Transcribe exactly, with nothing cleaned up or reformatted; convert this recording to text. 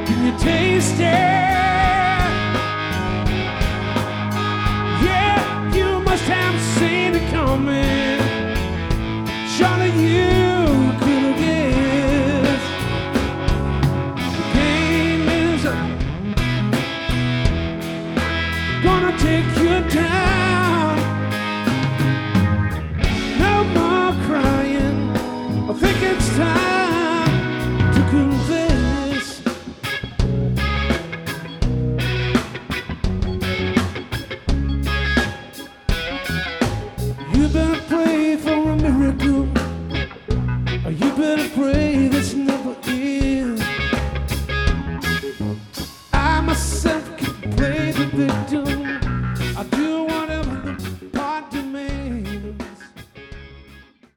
Can you taste it? Yeah, you must have seen it coming.